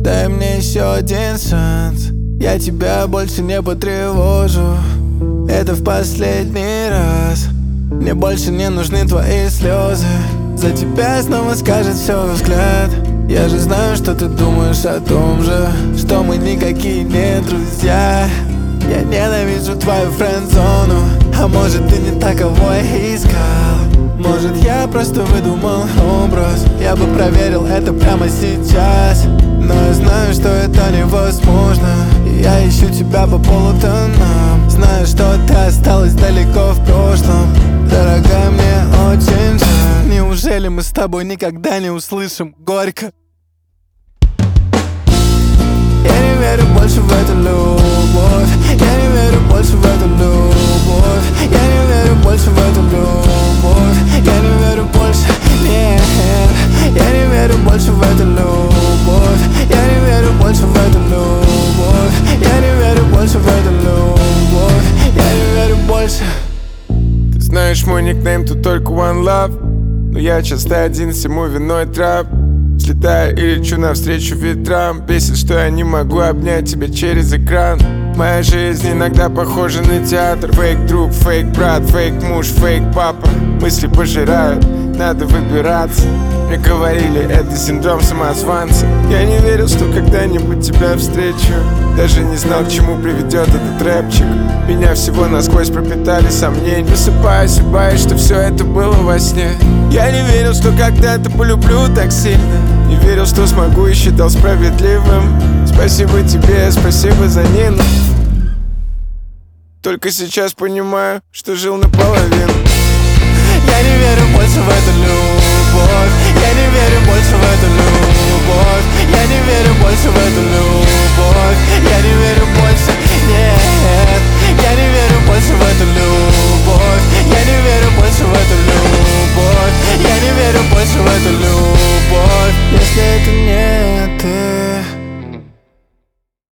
Дай мне еще один шанс, я тебя больше не потревожу. Это в последний раз. Мне больше не нужны твои слезы. За тебя снова скажет все взгляд. Я же знаю, что ты думаешь о том же, что мы никакие не друзья. Я ненавижу твою френд-зону. А может, ты не таковой искал? Может, я просто выдумал образ? Я бы проверил это прямо сейчас. Но я знаю, что это невозможно. И я ищу тебя по полутонам. Знаю, что ты осталась далеко в прошлом. Дорогая, мне очень жаль. Неужели мы с тобой никогда не услышим горько? Я не верю больше в эту любовь. Я не верю больше в эту любовь. Я не верю больше в эту любовь. Я не верю больше, нет. Я не верю больше в эту любовь. Я не верю больше в эту любовь. Я не верю больше в эту любовь. Я не верю больше. Ты знаешь, мой никнейм тут только One Love. Но я часто один, всему виной трап. Слетаю и лечу навстречу ветрам. Бесит, что я не могу обнять тебя через экран. Моя жизнь иногда похожа на театр. Фейк друг, фейк брат, фейк муж, фейк папа. Мысли пожирают, надо выбираться. Мне говорили, это синдром самозванца. Я не верил, что когда-нибудь тебя встречу. Даже не знал, к чему приведет этот рэпчик. Меня всего насквозь пропитали сомнения. Просыпаюсь и боюсь, что все это было во сне. Я не верил, что когда-то полюблю так сильно. Не верил, что смогу и считал справедливым. Спасибо тебе, спасибо за Нину. Только сейчас понимаю, что жил наполовину. Я не верю больше в эту любовь. Я не верю больше в эту любовь. Я не верю больше в эту любовь. Я не верю больше, нет. Я не верю больше в эту любовь. Я не верю больше в эту любовь. Я не верю больше в эту любовь. Если это не ты,